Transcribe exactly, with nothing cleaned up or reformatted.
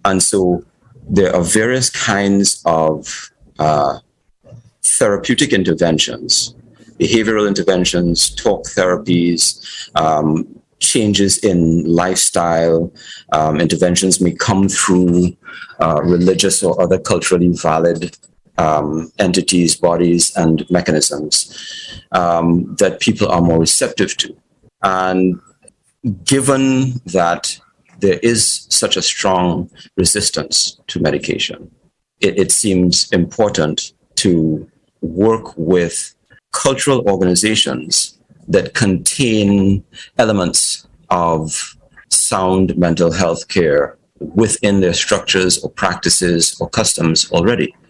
And so there are various kinds of uh, therapeutic interventions, behavioral interventions, talk therapies, um, changes in lifestyle. Um, interventions may come through uh, religious or other culturally valid um, entities, bodies, and mechanisms um, that people are more receptive to. And given that there is such a strong resistance to medication, it, it seems important to work with cultural organizations that contain elements of sound mental health care within their structures or practices or customs already.